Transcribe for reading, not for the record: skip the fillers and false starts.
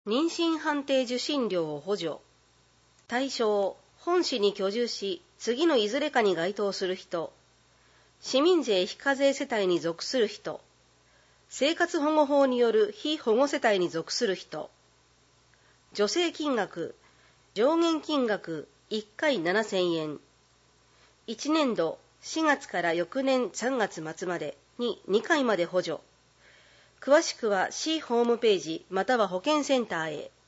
妊娠判定受診料を補助。対象、本市に居住し、次のいずれかに該当する人、市民税非課税世帯に属する人、生活保護法による被保護世帯に属する人。助成金額、上限金額1回7000円。1年度4月から翌年3月末までに2回まで補助。詳しくは市ホームページまたは保健センターへ。